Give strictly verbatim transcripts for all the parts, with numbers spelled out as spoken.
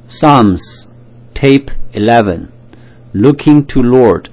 Psalms, Tape eleven, Looking to Lord.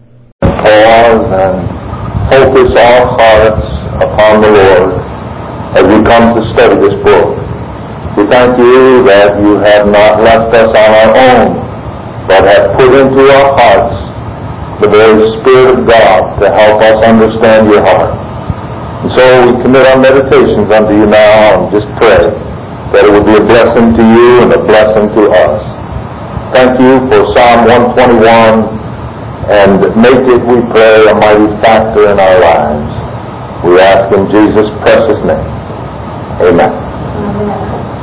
Pause and focus our hearts upon the Lord as we come to study this book. We thank you that you have not left us on our own, but have put into our hearts the very Spirit of God to help us understand your heart. And so we commit our meditations unto you now and just pray that it would be a blessing to you and a blessing to us. Thank you for Psalm one twenty-one, and make it, we pray, a mighty factor in our lives. We ask in Jesus' precious name. Amen. Amen.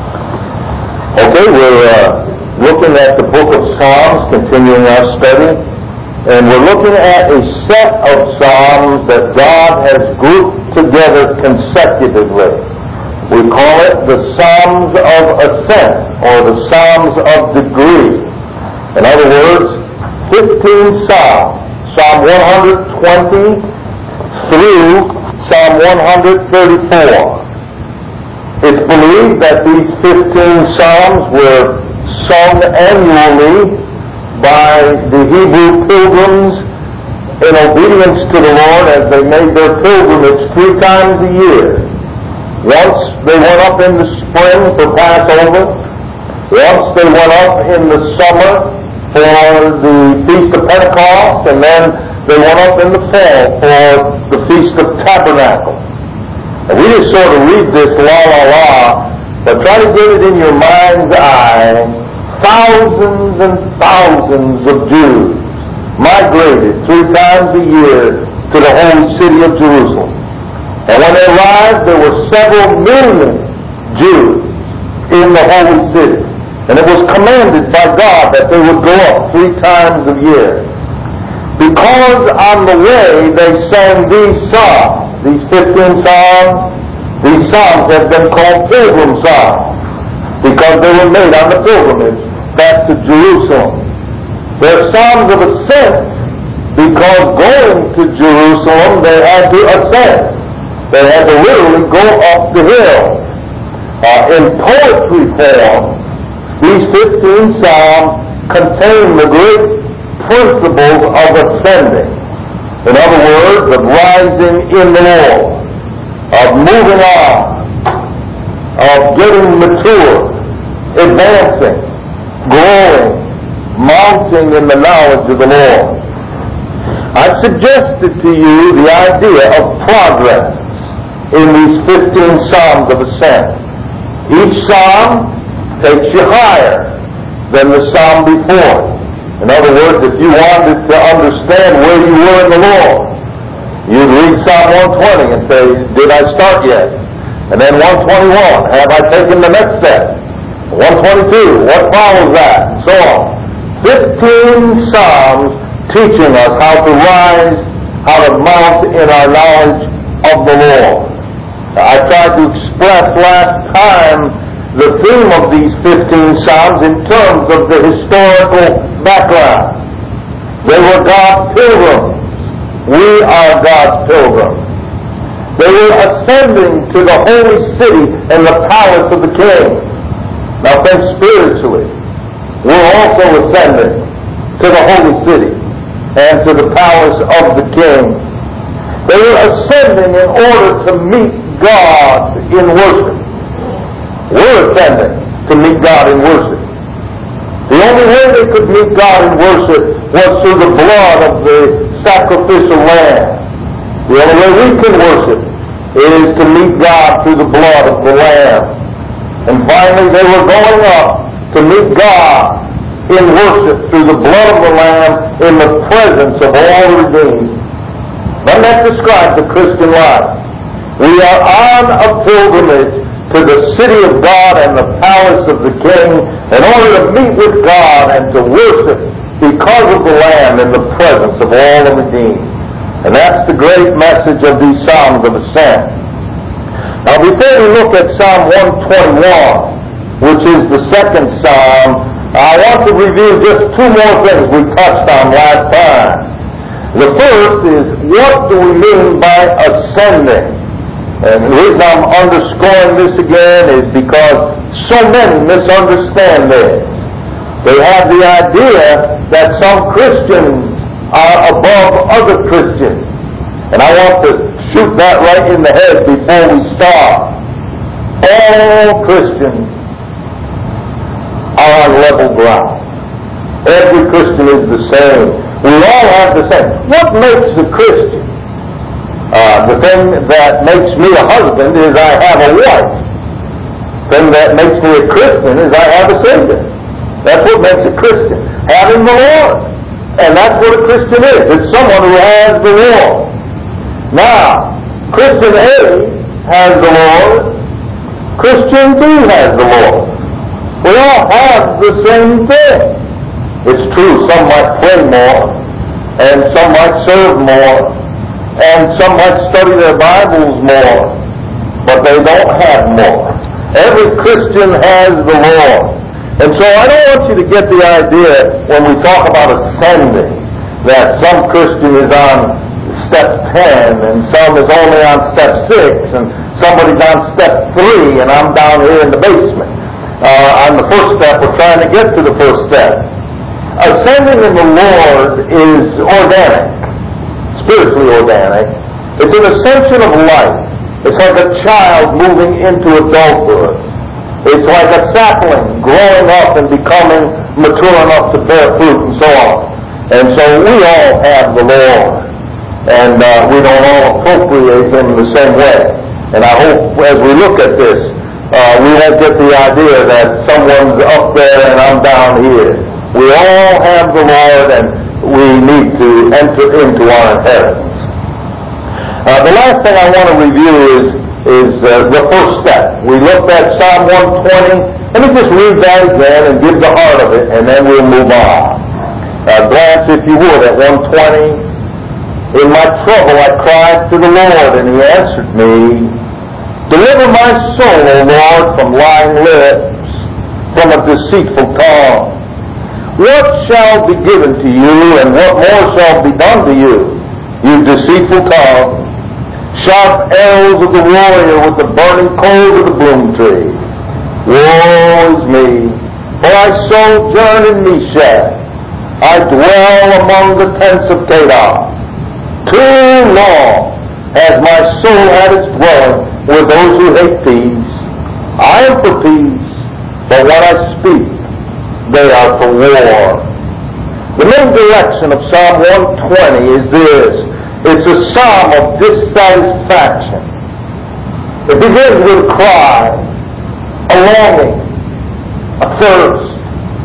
Okay, we're uh, looking at the book of Psalms, continuing our study, and we're looking at a set of Psalms that God has grouped together consecutively. We call it the Psalms of Ascent, or the Psalms of Degree. In other words, fifteen Psalms, Psalm one twenty through Psalm one thirty-four. It's believed that these fifteen Psalms were sung annually by the Hebrew pilgrims in obedience to the Lord as they made their pilgrimage three times a year. Once they went up in the spring for Passover. Once they went up in the summer for the Feast of Pentecost. And then they went up in the fall for the Feast of Tabernacles. And we just sort of read this la la la, but try to get it in your mind's eye. Thousands and thousands of Jews migrated three times a year to the holy city of Jerusalem. And when they arrived, there were several million Jews in the holy city. And it was commanded by God that they would go up three times a year. Because on the way they sang these psalms, these fifteen psalms, these psalms have been called pilgrim psalms because they were made on the pilgrimage back to Jerusalem. They're psalms of ascent because going to Jerusalem they had to ascend. They had to literally go up the hill. Uh, in poetry form, these fifteen psalms contain the great principles of ascending. In other words, of rising in the Lord, of moving on, of getting mature, advancing, growing, mounting in the knowledge of the Lord. I've suggested to you the idea of progress in these fifteen Psalms of Ascent. Each Psalm takes you higher than the Psalm before. In other words, if you wanted to understand where you were in the Lord, you'd read Psalm one twenty and say, did I start yet? And then one twenty-one, have I taken the next step? one twenty-two, what follows that? And so on. fifteen Psalms teaching us how to rise, how to mount in our knowledge of the Lord. I tried to express last time the theme of these fifteen Psalms in terms of the historical background. They were God's pilgrims. We are God's pilgrims. They were ascending to the holy city and the palace of the King. Now think spiritually. We're also ascending to the holy city and to the palace of the King. They were ascending in order to meet God in worship. We're ascending to meet God in worship. The only way they could meet God in worship was through the blood of the sacrificial lamb. The only way we can worship is to meet God through the blood of the lamb. And finally, they were going up to meet God in worship through the blood of the lamb in the presence of all the redeemed. Let that describe the Christian life. We are on a pilgrimage to the city of God and the palace of the King in order to meet with God and to worship because of the Lamb in the presence of all the redeemed. And that's the great message of these Psalms of Ascent. Now before we look at Psalm one twenty-one, which is the second Psalm, I want to review just two more things we touched on last time. The first is, what do we mean by ascending? And the reason I'm underscoring this again is because so many misunderstand this. They have the idea that some Christians are above other Christians. And I want to shoot that right in the head before we start. All Christians are on level ground. Every Christian is the same. We all have the same. What makes a Christian? Uh, the thing that makes me a husband is I have a wife. The thing that makes me a Christian is I have a Savior. That's what makes a Christian. Having the Lord. And that's what a Christian is. It's someone who has the Lord. Now, Christian A has the Lord. Christian B has the Lord. We all have the same thing. It's true, some might pray more, and some might serve more, and some might study their Bibles more, but they don't have more. Every Christian has the Lord. And so I don't want you to get the idea when we talk about ascending that some Christian is on step ten and some is only on step six and somebody's on step three and I'm down here in the basement. Uh, on the first step, we're trying to get to the first step. Ascending in the Lord is organic, spiritually organic. It's an ascension of life. It's like a child moving into adulthood. It's like a sapling growing up and becoming mature enough to bear fruit and so on. And so we all have the Lord. And uh, we don't all appropriate Him the same way. And I hope as we look at this, uh, we won't get the idea that someone's up there and I'm down here. We all have the Lord and we need to enter into our inheritance. Uh, the last thing I want to review is is uh, the first step. We looked at Psalm one twenty. Let me just read that again and give the heart of it, and then we'll move on. Uh, glance, if you would, at one twenty. In my trouble I cried to the Lord, and He answered me. Deliver my soul, O Lord, from lying lips, from a deceitful tongue. What shall be given to you, and what more shall be done to you, you deceitful tongue? Sharp arrows of the warrior with the burning coals of the broom tree. Woe is me, for I sojourn in Meshach. I dwell among the tents of Kedar. Too long has my soul had its dwelling with those who hate peace. I am for peace, but when I speak, they are for war. The main direction of Psalm one twenty is this. It's a psalm of dissatisfaction. It begins with a cry, a longing, a thirst,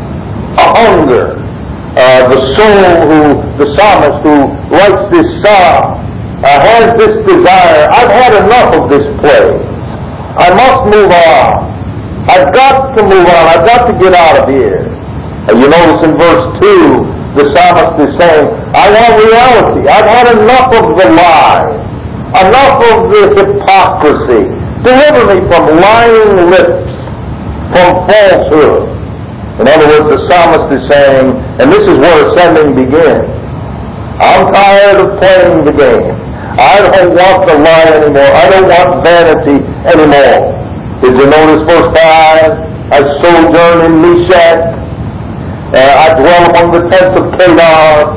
a hunger. Uh, the soul who, the psalmist who writes this psalm uh, has this desire. I've had enough of this place. I must move on. I've got to move on. I've got to get out of here. Uh, you notice in verse two, the psalmist is saying, I want reality. I've had enough of the lie, enough of the hypocrisy. Deliver me from lying lips, from falsehood. In other words, the psalmist is saying, and this is where ascending begins, I'm tired of playing the game. I don't want to lie anymore. I don't want vanity anymore. Did you notice verse five? I sojourn in Meshach. Uh, I dwell among the tents of Kedar.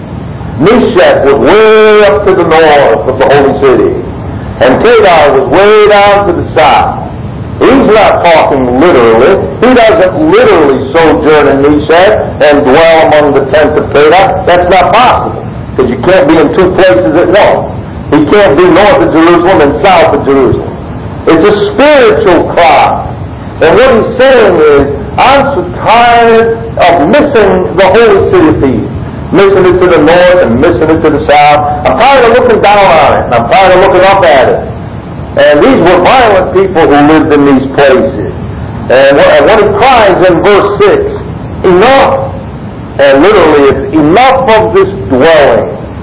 Meshach was way up to the north of the holy city, and Kedar was way down to the south. He's not talking literally. He doesn't literally sojourn in Meshach and dwell among the tents of Kedar. That's not possible, because you can't be in two places at once. He can't be north of Jerusalem and south of Jerusalem. It's a spiritual cry. And what he's saying is, I'm so tired of missing the holy city of peace. Missing it to the north and missing it to the south. I'm tired of looking down on it, and I'm tired of looking up at it. And these were violent people who lived in these places. And when he cries in verse six, enough. And literally it's enough of this dwelling.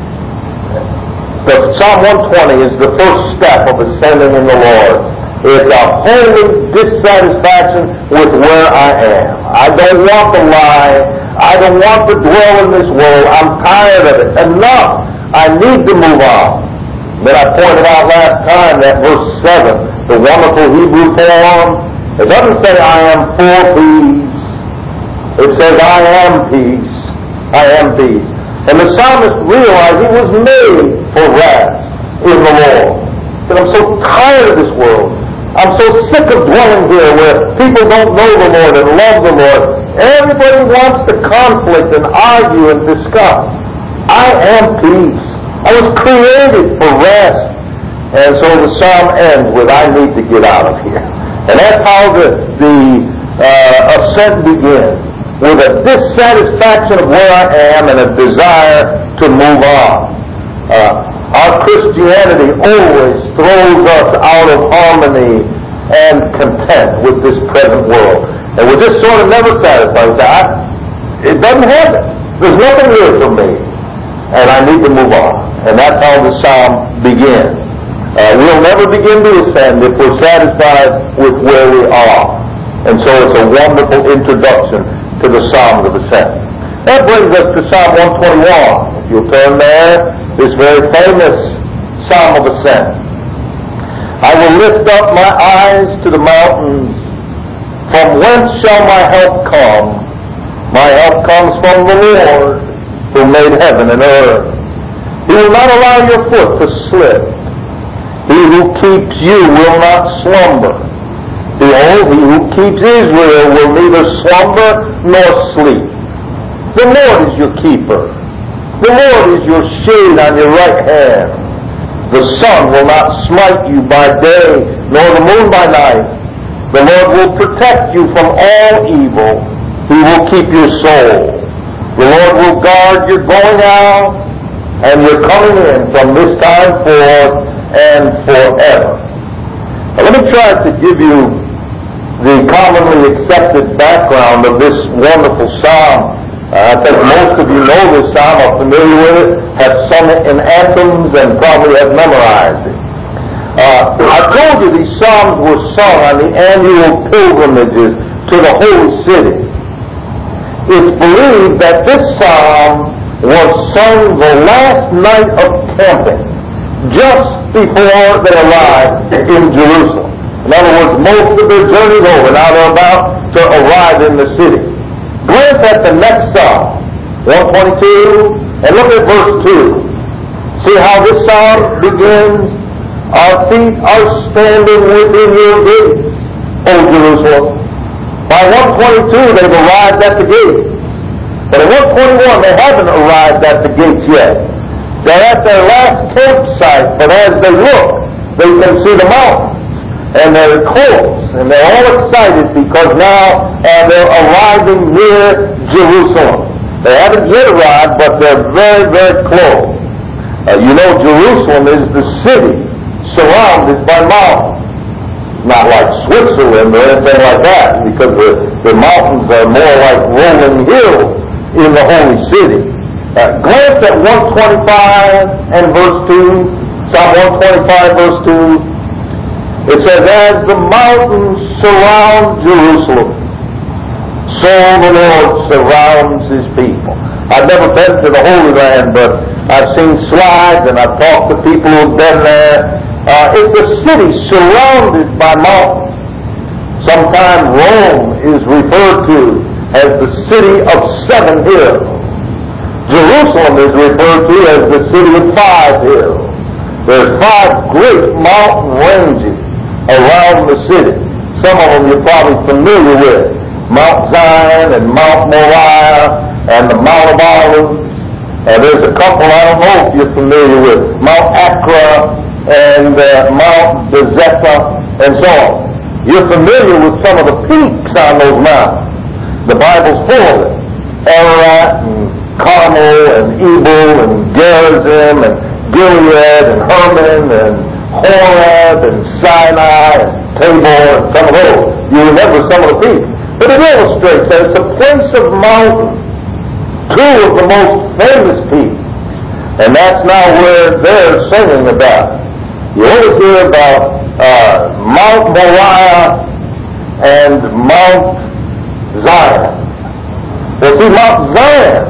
The Psalm one twenty is the first step of ascending in the Lord. It's a holy dissatisfaction with where I am. I don't want to lie. I don't want to dwell in this world. I'm tired of it. Enough. I need to move on. Then I pointed out last time that verse seven, the wonderful Hebrew form, it doesn't say I am for peace. It says I am peace. I am peace. And the psalmist realized he was made for rest in the Lord. But I'm so tired of this world. I'm so sick of dwelling here where people don't know the Lord and love the Lord. Everybody wants to conflict and argue and discuss. I am peace. I was created for rest. And so the psalm ends with, I need to get out of here. And that's how the, the uh, ascent begins, with a dissatisfaction of where I am and a desire to move on. Uh, our Christianity always throws us out of harmony and content with this present world. And we're just sort of never satisfied with that. It doesn't have it. There's nothing here for me. And I need to move on. And that's how the psalm begins. Uh, we'll never begin to ascend if we're satisfied with where we are. And so it's a wonderful introduction to the Psalms of Ascent. That brings us to Psalm one twenty-one. If you'll turn there, this very famous Psalm of Ascent. I will lift up my eyes to the mountains. From whence shall my help come? My help comes from the Lord, who made heaven and earth. He will not allow your foot to slip. He who keeps you will not slumber. Behold, he who keeps Israel will neither slumber nor sleep. The Lord is your keeper. The Lord is your shade on your right hand. The sun will not smite you by day, nor the moon by night. The Lord will protect you from all evil. He will keep your soul. The Lord will guard your going out and your coming in from this time forth and forever. Now, let me try to give you the commonly accepted background of this wonderful psalm. Uh, I think most of you know this psalm, are familiar with it, have sung it in anthems, and probably have memorized it. Uh, I told you these psalms were sung on the annual pilgrimages to the holy city. It's believed that this psalm was sung the last night of camping, just before they arrived in Jerusalem. In other words, most of their journey's over. Now they're about to arrive in the city. Glance at the next psalm, one twenty-two, and look at verse two. See how this psalm begins? Our feet are standing within your gates, O Jerusalem. By one twenty-two, they've arrived at the gates. But at one twenty-one, they haven't arrived at the gates yet. They're at their last campsite, but as they look, they can see the mountains. And they're close, and they're all excited because now uh, they're arriving near Jerusalem. They haven't yet arrived, but they're very, very close. Uh, you know, Jerusalem is the city surrounded by mountains. Not like Switzerland or anything like that, because the, the mountains are more like rolling hills in the holy city. Uh, glance at one twenty-five and verse two. Psalm one twenty-five verse two. It says, as the mountains surround Jerusalem, so the Lord surrounds his people. I've never been to the Holy Land, but I've seen slides and I've talked to people who've been there. Uh, it's a city surrounded by mountains. Sometimes Rome is referred to as the city of seven hills. Jerusalem is referred to as the city of five hills. There's five great mountain ranges around the city. Some of them you're probably familiar with. Mount Zion and Mount Moriah and the Mount of Olives. Uh, there's a couple I don't know if you're familiar with. Mount Acra and uh, Mount Bezeta and so on. You're familiar with some of the peaks on those mountains. The Bible's full of it. Ararat and Carmel and Ebal and Gerizim and Gilead and Hermon and Horeb and Sinai and Tabor and some of those. You remember some of the peaks. But it illustrates that it's a place of mountains. Two of the most famous peaks. And that's now where they're singing about. You always hear about uh, Mount Moriah and Mount Zion. Well, see, Mount Zion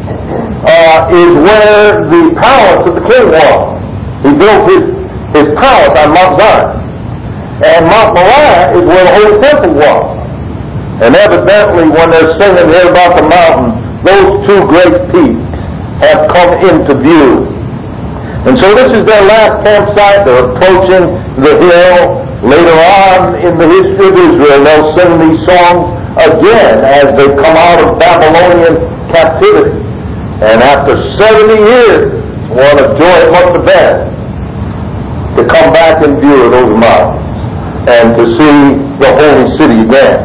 uh, is where the palace of the king was. He built his, his palace on Mount Zion. And Mount Moriah is where the Holy Temple was. And evidently, when they're singing here about the mountain, those two great peaks have come into view. And so this is their last campsite. They're approaching the hill. Later on in the history of Israel, they'll sing these songs again as they come out of Babylonian captivity. And after seventy years, what a joy it must have been to come back and view those mountains and to see the holy city again.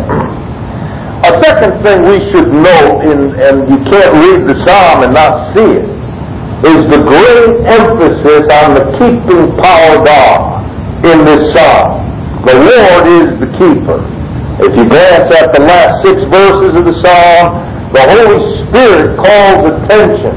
A second thing we should note, in, and you can't read the psalm and not see it, is the great emphasis on the keeping power of God in this psalm. The Lord is the keeper. If you glance at the last six verses of the psalm, the Holy Spirit calls attention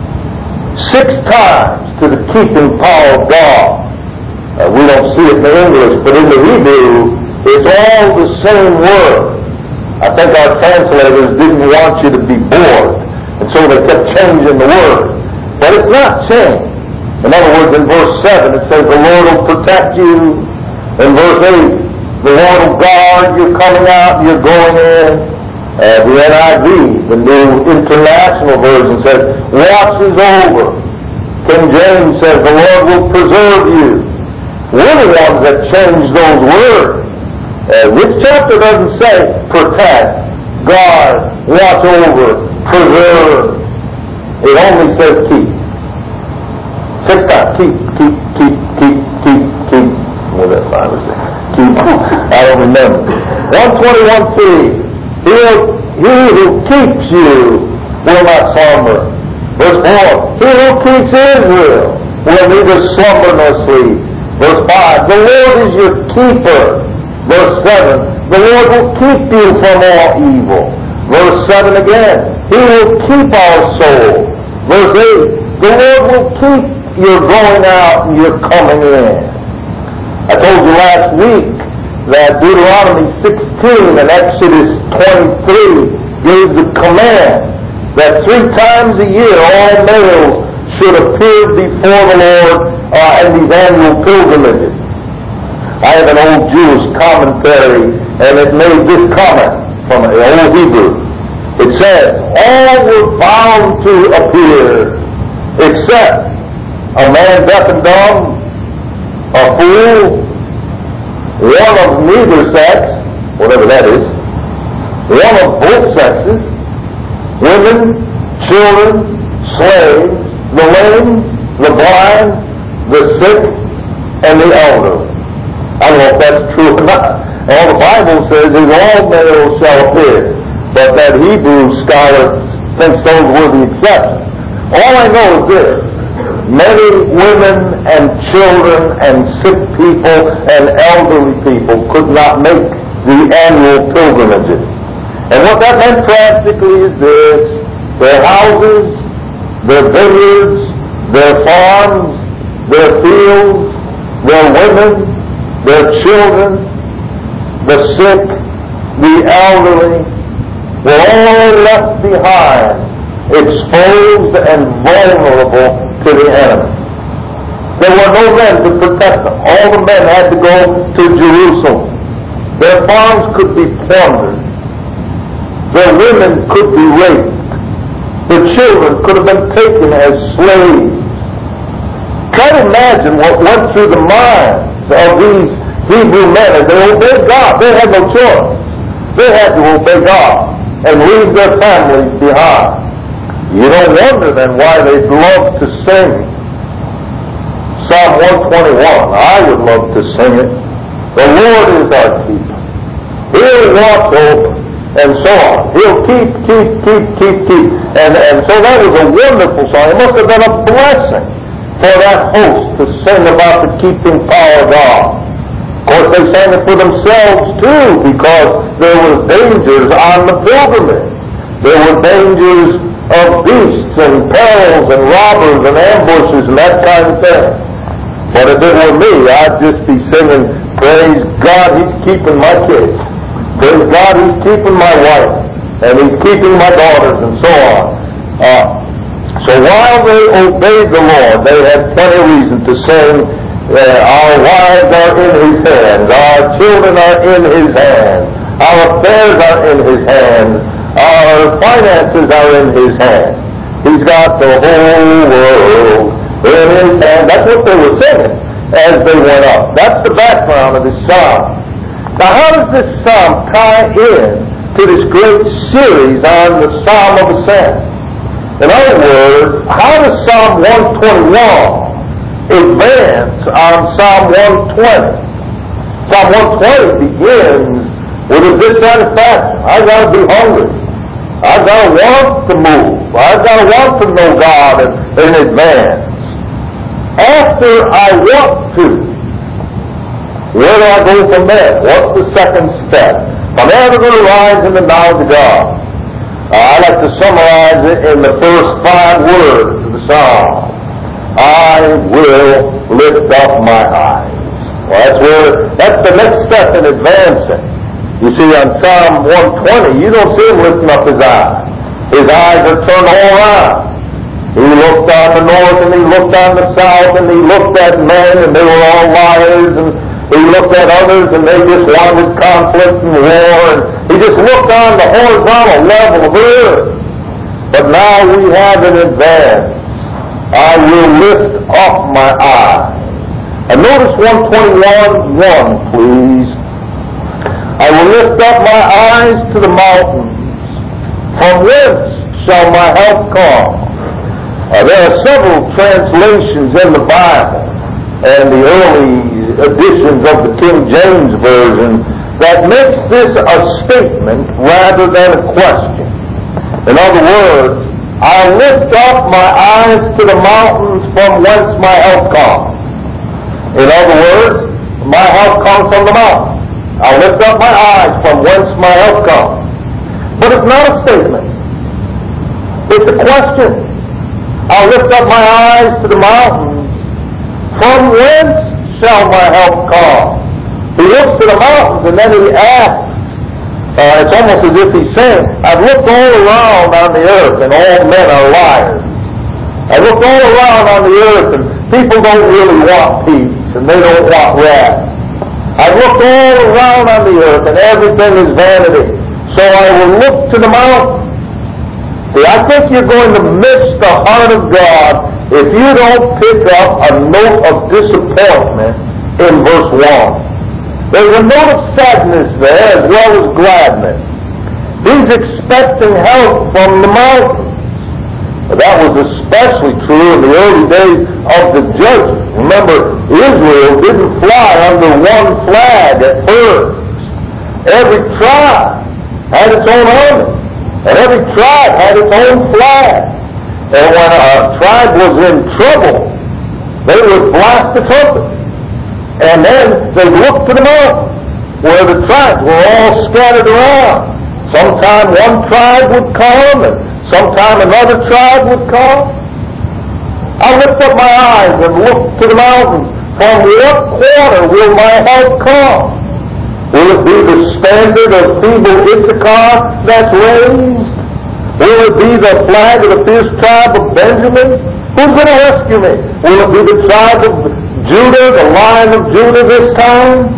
six times to the keeping power of God. Uh, we don't see it in English, but in the Hebrew, it's all the same word. I think our translators didn't want you to be bored, and so they kept changing the word. But it's not changed. In other words, in verse seven, it says, the Lord will protect you. In verse eight, the Lord will guard you coming out and you're going in. Uh, the N I V, the New International Version, says, watches over. King James says, the Lord will preserve you. We're the ones that change those words. Uh, this chapter doesn't say protect, guard, watch over, preserve. It only says keep. Six times. Keep, keep, keep, keep, keep, keep. What that line was there? Keep. I don't remember. one twenty-one three. He, he who keeps you will not slumber. Verse four. He who keeps Israel will neither slumber nor sleep. Verse five. The Lord is your keeper. Verse seven, the Lord will keep you from all evil. Verse seven again, He will keep our soul. Verse eight, the Lord will keep your going out and your coming in. I told you last week that Deuteronomy sixteen and Exodus twenty-three gave the command that three times a year all males should appear before the Lord uh, in these annual pilgrimages. I have an old Jewish commentary, and it made this comment from an old Hebrew. It says, all were bound to appear, except a man deaf and dumb, a fool, one of neither sex, whatever that is, one of both sexes, women, children, slaves, the lame, the blind, the sick, and the elderly. I don't know if that's true or not. All the Bible says is all males shall appear. But that Hebrew scholar thinks those were the exceptions. All I know is this. Many women and children and sick people and elderly people could not make the annual pilgrimages. And what that meant practically is this. Their houses, their vineyards, their farms, their fields, their women, their children, the sick, the elderly, were all left behind, exposed and vulnerable to the enemy. There were no men to protect them. All the men had to go to Jerusalem. Their farms could be plundered. Their women could be raped. The children could have been taken as slaves. Try to imagine what went through the minds of these Hebrew men as they obeyed God. They had no choice. They had to obey God and leave their families behind. You don't wonder then why they'd love to sing Psalm one twenty-one. I would love to sing it. The Lord is our keeper. He'll watch over, and so on. He'll keep, keep, keep, keep, keep. And, and so that was a wonderful song. It must have been a blessing for that host to sing about the keeping power of God. Of course, they sang it for themselves too, because there were dangers on the pilgrimage. There were dangers of beasts and perils and robbers and ambushes and that kind of thing. But if it were me, I'd just be singing, praise God, He's keeping my kids. Praise God, He's keeping my wife. And He's keeping my daughters and so on. Uh, So while they obeyed the Lord, they had plenty of reason to sing, uh, our wives are in His hands, our children are in His hands, Our affairs are in His hands. Our finances are in His hands. He's got the whole world in His hands. That's what they were singing as they went up. That's the background of this psalm. Now, how does this psalm tie in to this great series on the Psalm of Ascent? In other words, how does Psalm one twenty-one advance on Psalm one twenty? Psalm one twenty begins with a dissatisfaction. I've got to be hungry. I've got to want to move. I've got to want to know God in, in advance. After I want to, where do I go from there? What's the second step? From there to the rise in the knowledge of God. Uh, I like to summarize it in the first five words of the psalm. I will lift up my eyes. Well, that's where, that's the next step in advancing. You see, on Psalm one twenty, you don't see him lifting up his eyes. His eyes are turned all around. He looked on the north and he looked on the south and he looked at men and they were all liars, and he looked at others and they just wanted conflict and war, and he just looked on the horizontal level of the earth. But now we have an advance. I will lift up my eyes. And notice one twenty-one one, please. I will lift up my eyes to the mountains. From whence shall my help come? Uh, there are several translations in the Bible and the early editions of the King James Version that makes this a statement rather than a question. In other words, I lift up my eyes to the mountains from whence my help comes. In other words, my help comes from the mountains. I'll lift up my eyes from whence my help comes. But it's not a statement. It's a question. I'll lift up my eyes to the mountains. From whence shall my help come? He looks to the mountains and then he asks, uh, it's almost as if he's saying, I've looked all around on the earth and all men are liars. I've looked all around on the earth and people don't really want peace and they don't want rest. I've looked all around on the earth and everything is vanity. So I will look to the mountains. See, I think you're going to miss the heart of God if you don't pick up a note of disappointment in verse one. There's a note of sadness there as well as gladness. He's expecting help from the mountains. But that was especially true in the early days of the judges. Remember, Israel didn't fly under one flag at first. Every tribe had its own army. And every tribe had its own flag. And when a tribe was in trouble, they would blast the trumpet. And then they'd look to the mountain, where the tribes were all scattered around. Sometime one tribe would come, and sometime another tribe would come. I lift up my eyes and look to the mountains. From what quarter will my help come? Will it be the standard of feeble Issachar that's raised? Will it be the flag of the fierce tribe of Benjamin? Who's going to rescue me? Will it be the tribe of Judah, the Lion of Judah this time?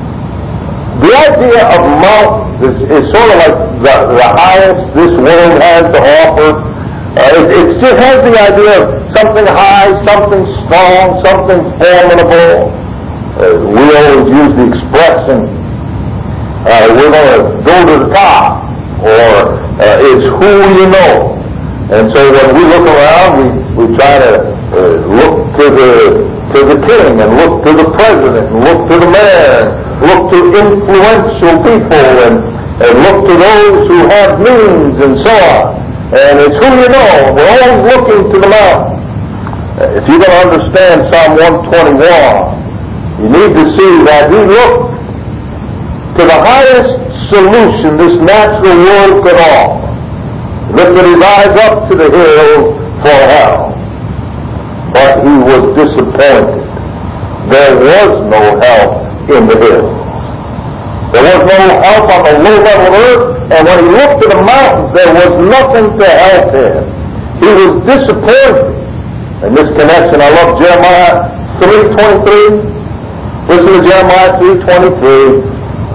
The idea of mountains is, is sort of like the, the highest this world has to offer. Uh, it, it still has the idea of something high, something strong, something formidable. Uh, we always use the expression, Uh, we're going to go to the top, or uh, it's who you know. And so when we look around, we, we try to uh, look to the to the king, and look to the president, and look to the mayor, and look to influential people, and, and look to those who have means, and so on. And it's who you know. We're always looking to the mountain. Uh, if you're going to understand Psalm one twenty-one, you need to see that he looked to the highest solution this natural world could offer. Lifted his eyes up to the hills for help. But he was disappointed. There was no help in the hills. There was no help on the low level of earth, and when he looked to the mountains, there was nothing to help him. He was disappointed. In this connection, I love Jeremiah three twenty-three. Listen to Jeremiah three twenty-three.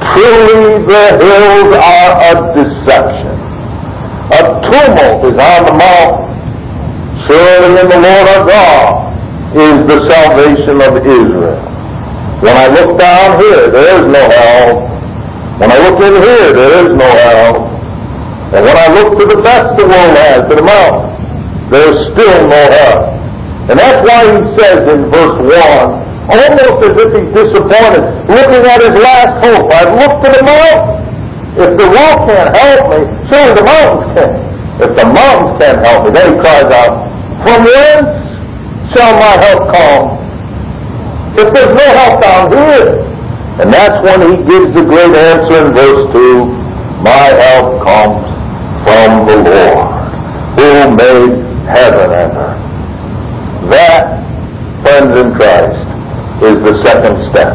Truly the hills are a deception. A tumult is on the mountain. Surely in the Lord our God is the salvation of Israel. When I look down here, there is no hell. When I look in here, there is no hell. And when I look to the best the world has, to the mountain, there is still no hell. And that's why he says in verse one, almost as if he's disappointed, looking at his last hope, I've looked to the mountain. If the world can't help me, surely the mountains can. If the mountains can't help me, then he cries out, from whence shall my help come? If there's no help down here. And that's when he gives the great answer in verse two, my help comes from the Lord, who made heaven and earth. That, friends in Christ, is the second step.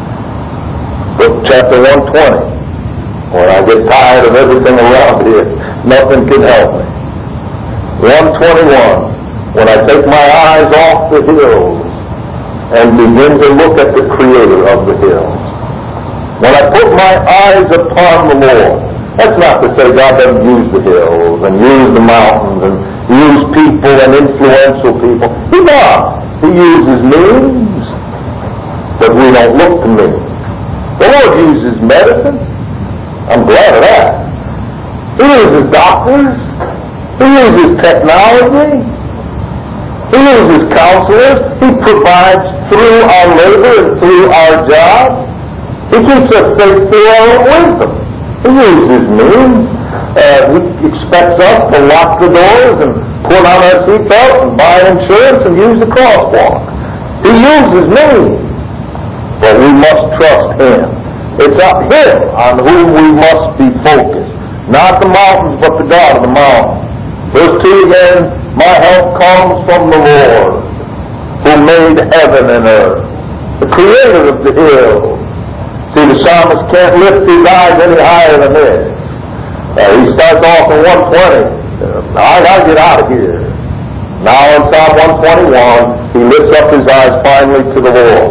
Book chapter one twenty. When I get tired of everything around here, nothing can help me. one twenty-one. When I take my eyes off the hills and begin to look at the Creator of the hills. When I put my eyes upon the Lord. That's not to say God doesn't use the hills and use the mountains and use people and influential people. He does. He uses means, but we don't look to means. The Lord uses medicine. I'm glad of that. He uses doctors. He uses technology. He uses counselors. He provides through our labor and through our jobs. He keeps us safe through our own wisdom. He uses means. Uh, he expects us to lock the doors and put on our seatbelt and buy insurance and use the crosswalk. He uses means. But we must trust Him. It's up Him on whom we must be focused. Not the mountains, but the God of the mountain. Verse two again, my help comes from the Lord, who made heaven and earth, the Creator of the hills. See, the psalmist can't lift his eyes any higher than this. Uh, he starts off in one twenty. Uh, I gotta get out of here. Now in Psalm one twenty-one, he lifts up his eyes finally to the Lord.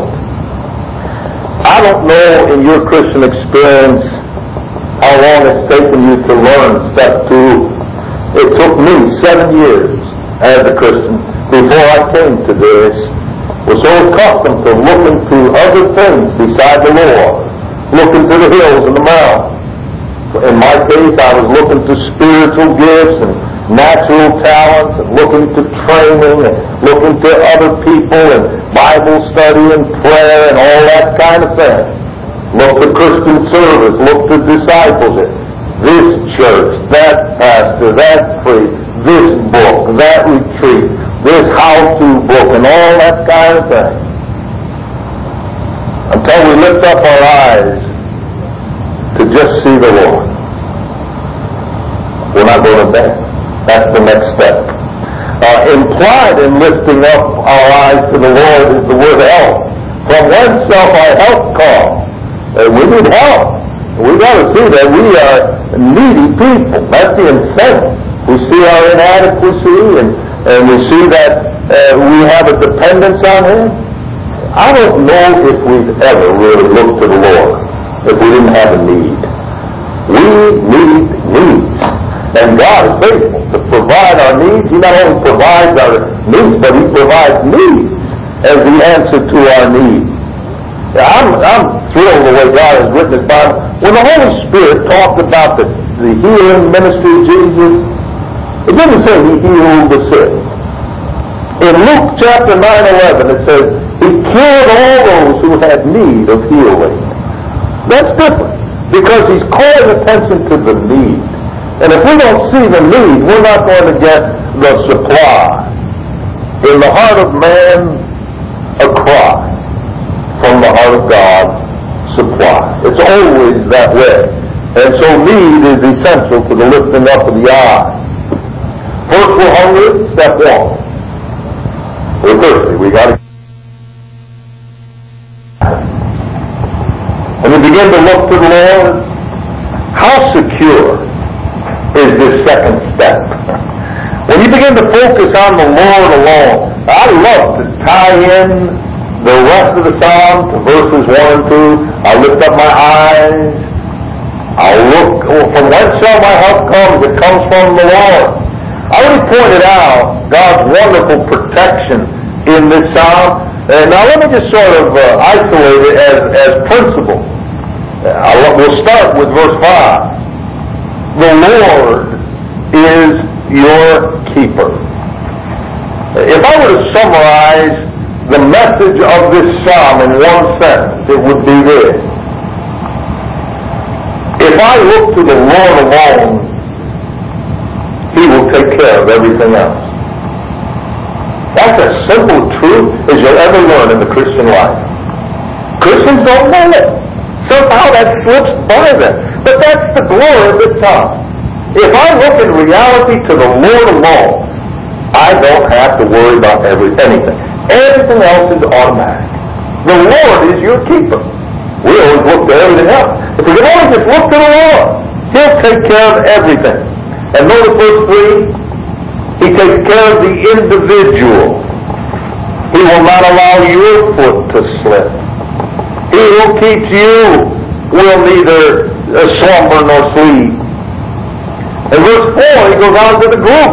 I don't know in your Christian experience how long it's taken you to learn step two. It took me seven years as a Christian before I came to this. Was so accustomed to looking to other things beside the Lord, looking to the hills and the mountains. In my case, I was looking to spiritual gifts and natural talents, and looking to training, and looking to other people, and Bible study and prayer and all that kind of thing. Look to Christian service, look to discipleship. This church, that pastor, that priest, this book, that retreat, this how-to book, and all that kind of thing. Until we lift up our eyes to just see the Lord. We're not going to dance. That's the next step. Uh, implied in lifting up our eyes to the Lord is the word help. From whence shall our help come? Uh, we need help. We've got to see that we are needy people. That's the incentive. We see our inadequacy, and, and we see that uh, we have a dependence on Him. I don't know if we've ever really looked to the Lord if we didn't have a need. We need needs. And God is faithful to provide our needs. He not only provides our needs, but He provides needs as the answer to our needs. I'm, I'm thrilled the way God has written His Bible. When the Holy Spirit talked about the, the healing ministry of Jesus, it didn't say He healed the sick. In Luke chapter nine eleven, it says, He cured all those who had need of healing. That's different, because He's calling attention to the need. And if we don't see the need, we're not going to get the supply. In the heart of man, a cry. From the heart of God, supply. It's always that way. And so need is essential to the lifting up of the eye. First we're hungry, step one. We're thirsty, we got to. When you begin to look to the Lord, how secure is this second step? When you begin to focus on the Lord alone, I love to tie in the rest of the Psalm, to verses one and two, I'll lift up my eyes. I'll look, from whence shall my help come? It comes from the Lord. I already pointed out God's wonderful protection in this Psalm. And now let me just sort of uh, isolate it as, as principle. Uh, we'll start with verse five. The Lord is your keeper. If I were to summarize the message of this Psalm in one sentence, it would be this. If I look to the Lord alone, He will take care of everything else. That's as simple a truth as you'll ever learn in the Christian life. Christians don't know it. Somehow that slips by them. But that's the glory of this Psalm. If I look in reality to the Lord alone, I don't have to worry about every, anything. Everything else is automatic. The Lord is your keeper. We always look to everything else. If we can only just look to the Lord, He'll take care of everything. And notice verse three, He takes care of the individual. He will not allow your foot to slip. He who keeps you will neither uh, slumber nor sleep. In verse four, he goes on to the group.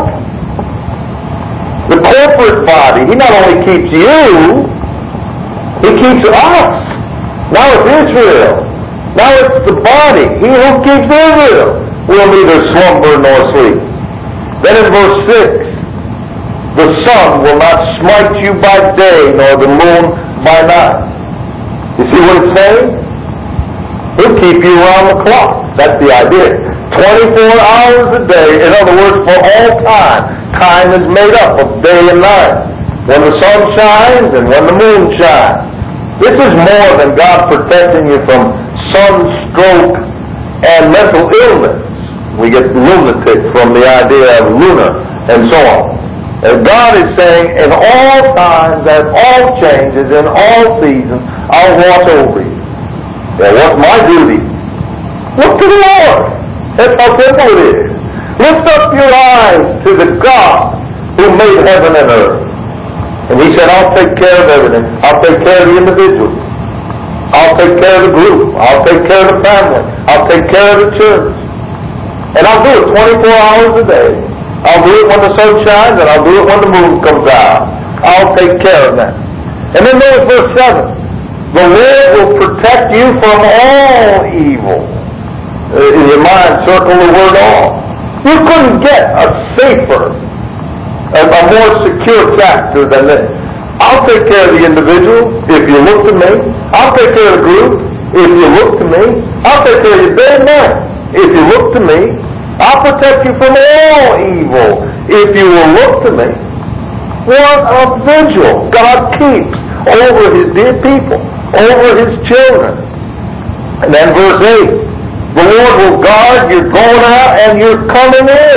The corporate body. He not only keeps you, He keeps us. Now it's Israel. Now it's the body. He who keeps Israel will neither slumber nor sleep. Then in verse six, the sun will not smite you by day, nor the moon by night. You see what it's saying? He'll keep you around the clock. That's the idea. twenty-four hours a day. In other words, for all time. Time is made up of day and night. When the sun shines and when the moon shines. This is more than God protecting you from sunstroke and mental illness. We get lunatic from the idea of lunar and so on. And God is saying, in all times, at all changes, in all seasons, I'll watch over you. Now, what's my duty? Look to the Lord. That's how simple it is. Lift up your eyes to the God who made heaven and earth. And He said, I'll take care of everything. I'll take care of the individual. I'll take care of the group. I'll take care of the family. I'll take care of the church. And I'll do it twenty-four hours a day. I'll do it when the sun shines, and I'll do it when the moon comes out. I'll take care of that. And then notice verse seven. The Lord will protect you from all evil. Uh, in your mind, circle the word all. You couldn't get a safer, a, a more secure chapter than this. I'll take care of the individual if you look to me. I'll take care of the group if you look to me. I'll take care of you day and night if you look to me. I'll protect you from all evil if you will look to me. What a vigil God keeps over His dear people, over His children. And then verse eight, the Lord will guard your going out and your coming in.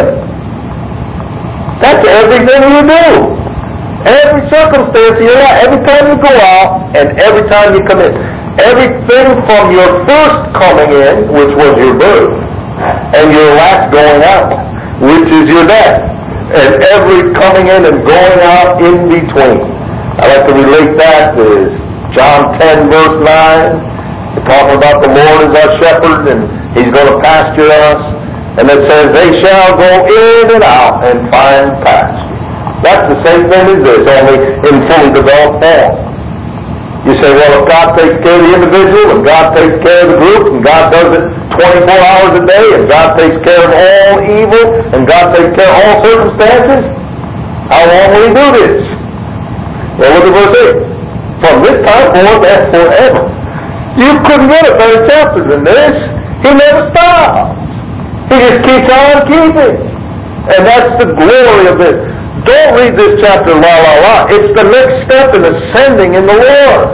That's everything you do. Every circumstance of your life, every time you go out and every time you come in. Everything from your first coming in, which was your birth, and your last going out, which is your death, and every coming in and going out in between. I like to relate that to John ten verse nine. It's talking about the Lord as our shepherd and He's going to pasture us. And it says, they shall go in and out and find pasture. That's the same thing as this, only in fully developed form. You say, well, if God takes care of the individual, and God takes care of the group, and God does it twenty-four hours a day, and God takes care of all evil, and God takes care of all circumstances, how long will He do this? Well, look at verse eight. From this time forth and forever. You couldn't get a better chapter than this. He never stops. He just keeps on keeping. And that's the glory of this. Don't read this chapter la la la. It's the next step in ascending in the Lord.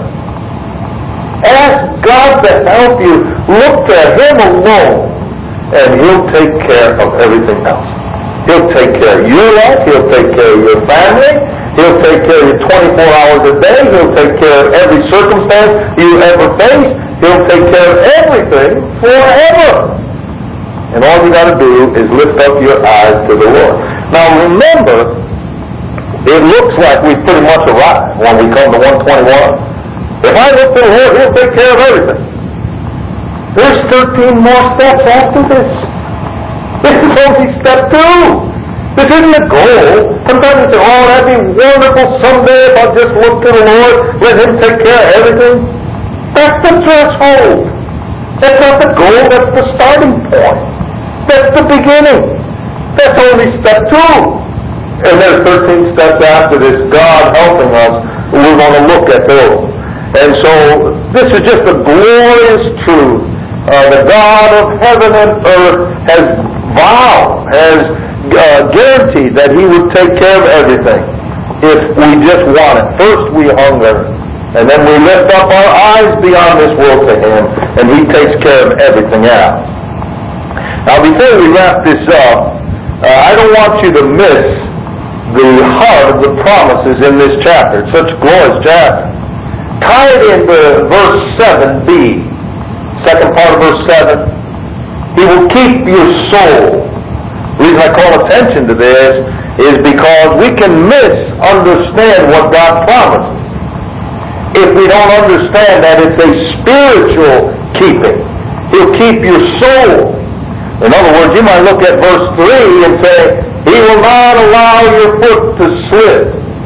Ask God to help you. Look to Him alone, and He'll take care of everything else. He'll take care of your life. He'll take care of your family. He'll take care of you twenty-four hours a day. He'll take care of every circumstance you ever face. He'll take care of everything forever. And all you got to do is lift up your eyes to the Lord. Now remember, it looks like we pretty much arrived when we come to one twenty-one. If I look to the Lord, He'll take care of everything. There's thirteen more steps after this. This is only step two. This isn't the goal. Sometimes you say, oh, that'd be wonderful someday if I just look to the Lord, let Him take care of everything. That's the threshold. That's not the goal, that's the starting point. That's the beginning. That's only step two. And there's thirteen steps after this, God helping us. We're going to look at those. And so, this is just a glorious truth. Uh, the God of heaven and earth has vowed, has uh, guaranteed that He would take care of everything if we just want it. First we hunger, and then we lift up our eyes beyond this world to Him, and He takes care of everything else. Now before we wrap this up, uh, I don't want you to miss the heart of the promises in this chapter. It's such a glorious chapter. Tie it into verse seven b. Second part of verse seven. He will keep your soul. The reason I call attention to this is because we can misunderstand what God promises if we don't understand that it's a spiritual keeping. He'll keep your soul. In other words, you might look at verse three and say, He will not allow your foot to slip.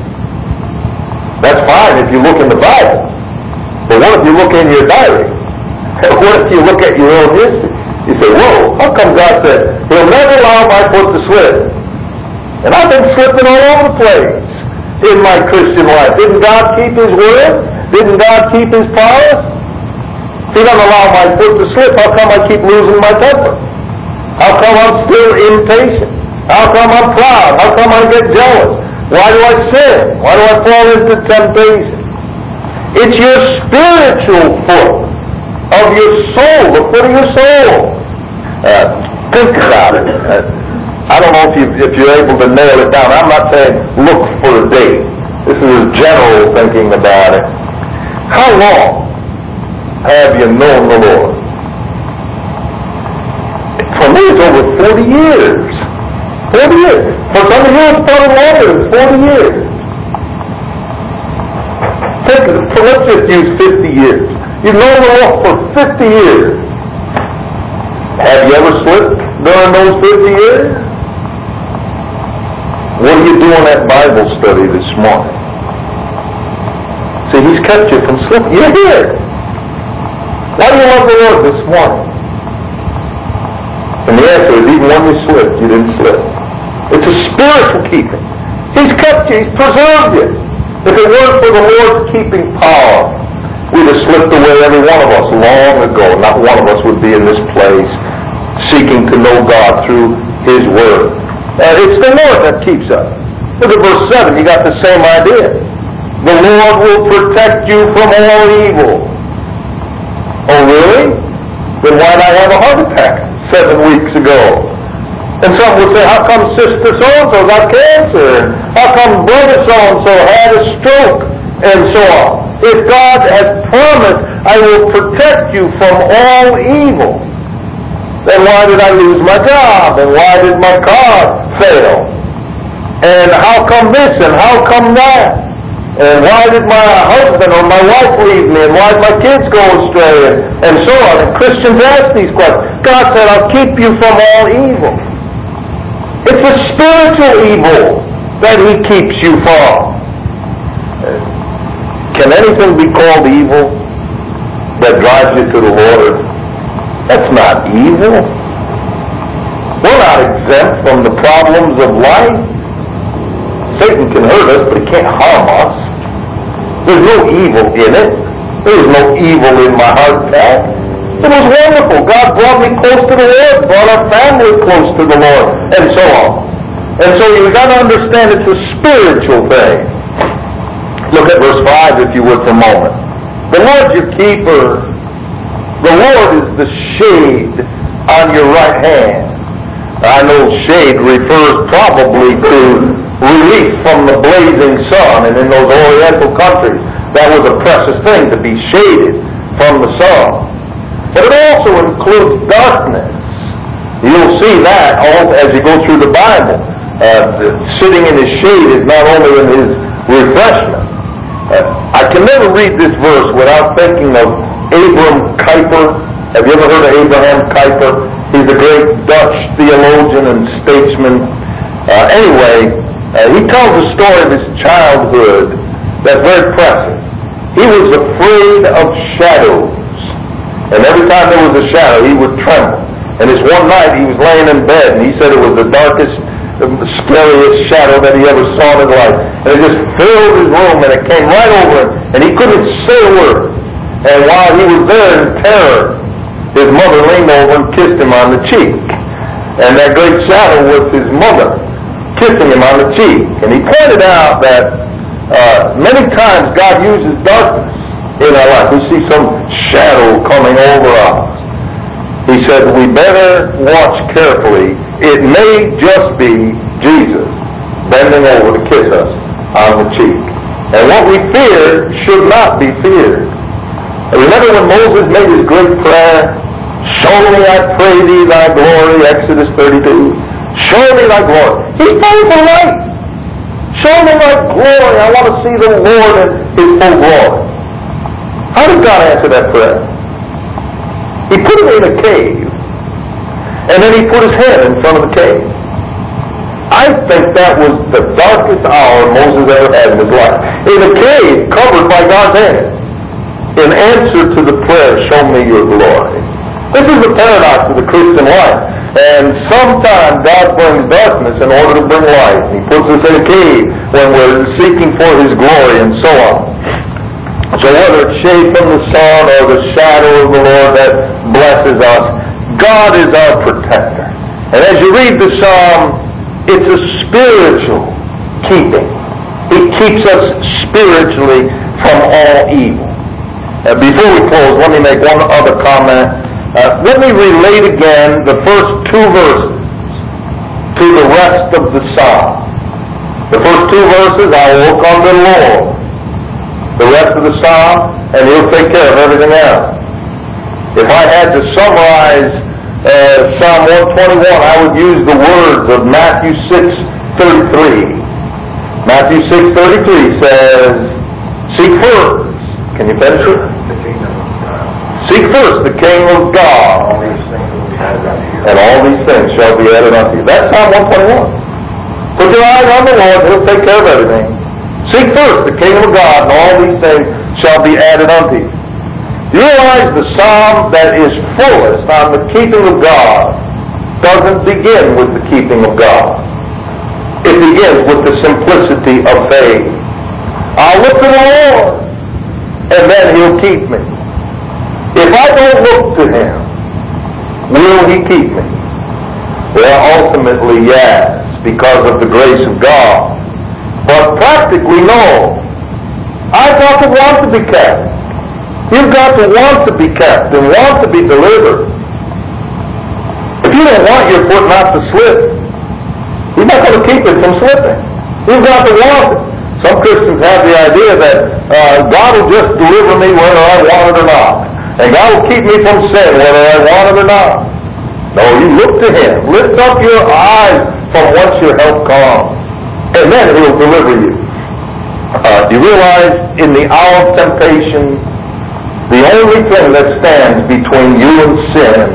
That's fine if you look in the Bible. But what if you look in your diary? What if you look at your own history? You say, whoa, how come God said, He'll never allow my foot to slip? And I've been slipping all over the place in my Christian life. Didn't God keep His word? Didn't God keep His promise? If He doesn't allow my foot to slip, how come I keep losing my temper? How come I'm still impatient? How come I'm proud? How come I get jealous? Why do I sin? Why do I fall into temptation? It's your spiritual foot of your soul, the foot of your soul. Uh, think about it. Uh, I don't know if, you, if you're able to nail it down. I'm not saying look for a date. This is general thinking about it. How long have you known the Lord? For me, it's over forty years. forty years. For some of you, it's probably longer than forty years. Think, so let's just use fifty years. You've known the Lord for fifty years. Have you ever slipped during those fifty years? What are you doing at Bible study this morning? See, He's kept you from slipping. You're here. Why do you love the Lord this morning? And the answer is, even when you slipped, you didn't slip. It's a spiritual keeping. He's kept you. He's preserved you. If it weren't for the Lord's keeping power, we'd have slipped away, every one of us, long ago. Not one of us would be in this place seeking to know God through His Word. Uh, it's the Lord that keeps us. Look at verse seven. You got the same idea. The Lord will protect you from all evil. Oh, really? Then why did I have a heart attack seven weeks ago? And some would say, how come Sister so-and-so got cancer? How come Brother so-and-so had a stroke? And so on. If God has promised, I will protect you from all evil, then why did I lose my job? And why did my car fail? And how come this? And how come that? And why did my husband or my wife leave me? And why did my kids go astray? And, and so on. And Christians ask these questions. God said, I'll keep you from all evil. It's a spiritual evil that He keeps you from. Can anything be called evil that drives you to the Lord? That's not evil. We're not exempt from the problems of life. Satan can hurt us, but he can't harm us. There's no evil in it. There was no evil in my heart attack. It was wonderful. God brought me close to the Lord, brought our family close to the Lord, and so on. And so you've got to understand it's a spiritual thing. Look at verse five, if you would, for a moment. The Lord's your keeper. The Lord is the shade on your right hand. I know shade refers probably to relief from the blazing sun, and in those oriental countries, that was a precious thing, to be shaded from the sun. But it also includes darkness. You'll see that all as you go through the Bible. Uh, sitting in His shade is not only in His refreshment, Uh, I can never read this verse without thinking of Abraham Kuyper. Have you ever heard of Abraham Kuyper? He's a great Dutch theologian and statesman. Uh, anyway, uh, he tells the story of his childhood that's very precious. He was afraid of shadows. And every time there was a shadow, he would tremble. And this one night, he was laying in bed, and he said it was the darkest, the scariest shadow that he ever saw in his life. And it just filled his room, and it came right over him, and he couldn't say a word. And while he was there in terror, his mother leaned over and kissed him on the cheek. And that great shadow was his mother kissing him on the cheek. And he pointed out that uh, many times God uses darkness in our life. We see some shadow coming over us. He said we better watch carefully. It may just be Jesus bending over to kiss us on the cheek. And what we fear should not be feared. Remember when Moses made his great prayer? Show me, I pray thee, thy glory, Exodus thirty-two. Show me thy glory. He's praying for light. Show me thy glory. I want to see the Lord in his full glory. How did God answer that prayer? He put him in a cave, and then he put his head in front of the cave. I think that was the darkest hour Moses ever had in his life. In a cave covered by God's hand, in answer to the prayer, show me your glory. This is the paradox of the Christian life. And sometimes God brings darkness in order to bring light. He puts us in a cave when we're seeking for his glory and so on. So whether it's shade from the sun or the shadow of the Lord that blesses us, God is our protector. And as you read the psalm, it's a spiritual keeping. He keeps us spiritually from all evil. Uh, before we close, let me make one other comment. Uh, let me relate again the first two verses to the rest of the psalm. The first two verses, I will look unto the Lord. The rest of the psalm, and he'll take care of everything else. If I had to summarize uh, Psalm one twenty-one, I would use the words of Matthew six thirty-three. Matthew six thirty-three says, seek first. Can you finish it? Seek first the kingdom of God, and all these things shall be added unto you. That's Psalm one twenty-one. Put your eyes on the Lord, he'll take care of everything. Seek first the kingdom of God, and all these things shall be added unto you. You realize the psalm that is fullest on the keeping of God doesn't begin with the keeping of God. It begins with the simplicity of faith. I'll look to the Lord, and then he'll keep me. If I don't look to him, will he keep me? Well, ultimately, yes, because of the grace of God. But practically, no. I've got to want to be kept. You've got to want to be kept and want to be delivered. If you don't want your foot not to slip, you're not going to keep it from slipping. You've got to want it. Some Christians have the idea that uh, God will just deliver me whether I want it or not. And God will keep me from sin whether I want it or not. No, you look to him. Lift up your eyes from whence your help comes. And then he'll deliver you. Uh, do you realize in the hour of temptation, the only thing that stands between you and sin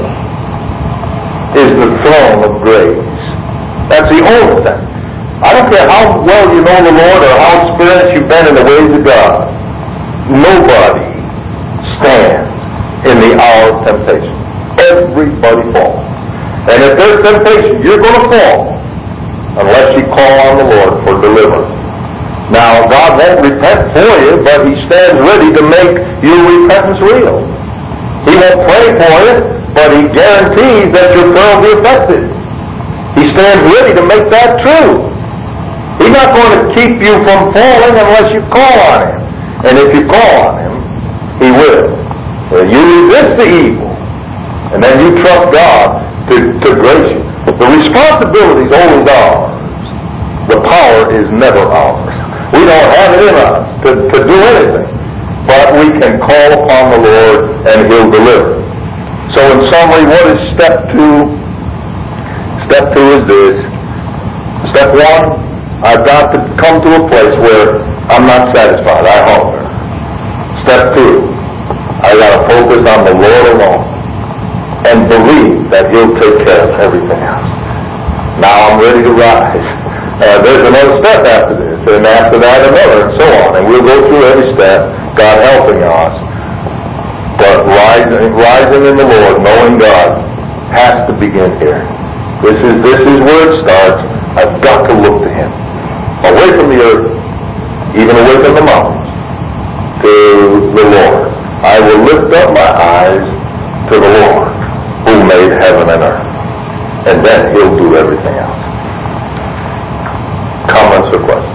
is the throne of grace. That's the only thing. I don't care how well you know the Lord or how experienced you've been in the ways of God. Nobody stands in the hour of temptation. Everybody falls. And if there's temptation, you're going to fall unless you call on the Lord for deliverance. Now, God won't repent for you, but he stands ready to make your repentance real. He won't pray for you, but he guarantees that your prayer will be effective. He stands ready to make that true. He's not going to keep you from falling unless you call on him. And if you call on him, he will. You resist the evil, and then you trust God to, to grace you. The responsibility is always ours. The power is never ours. We don't have it in us to, to do anything. But we can call upon the Lord and he'll deliver. So in summary, what is step two? Step two is this. Step one, I've got to come to a place where I'm not satisfied. I hunger. Step two, I got to focus on the Lord alone and believe that He'll take care of everything else. Now I'm ready to rise. Uh, there's another step after this, and after that another, and so on. And we'll go through every step, God helping us. But rising, rising in the Lord, knowing God, has to begin here. This is this is where it starts. I've got to look to Him. Away from the earth, even away from the mountains, to the Lord. I will lift up my eyes to the Lord, who made heaven and earth. And then He'll do everything else. Comments or questions?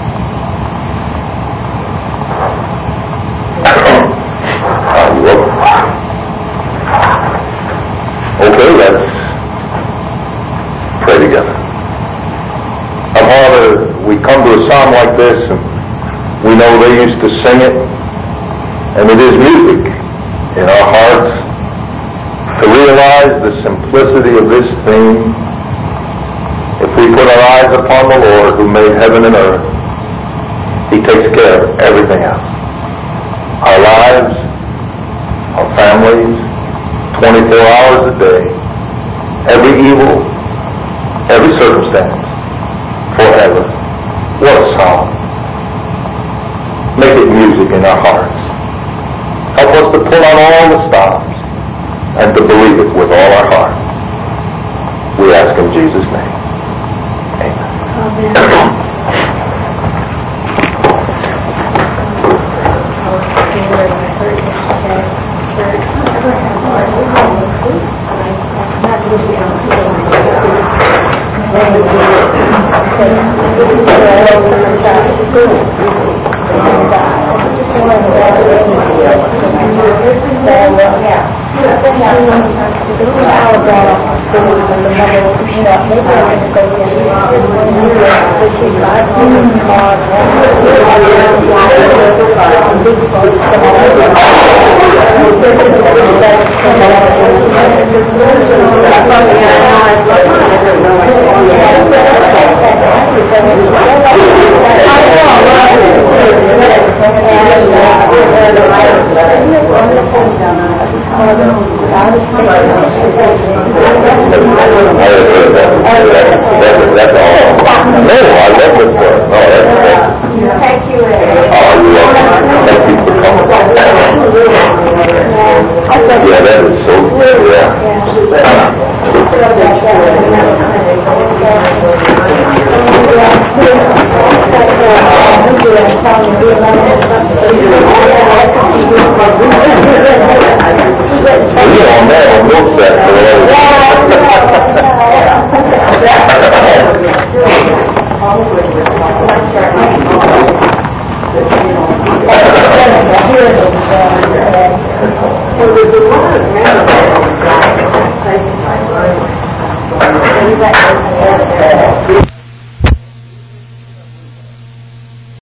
Okay, let's pray together. Our Father, we come to a psalm like this, and we know they used to sing it, and it is music in our hearts to realize the simplicity of this theme. If we put our eyes upon the Lord who made heaven and earth, He takes care of everything else. Our lives, our families, twenty-four hours a day, every evil, every circumstance, forever. What a song. Make it music in our hearts. Help us to pull on all the stops and to believe it with all our heart. We ask in Jesus' name. Amen. Amen. That's all. No, I love this word. No, that's great. Thank you. Oh, you're welcome. Thank you for coming. Yeah, that is so good. We don't know. We'll set for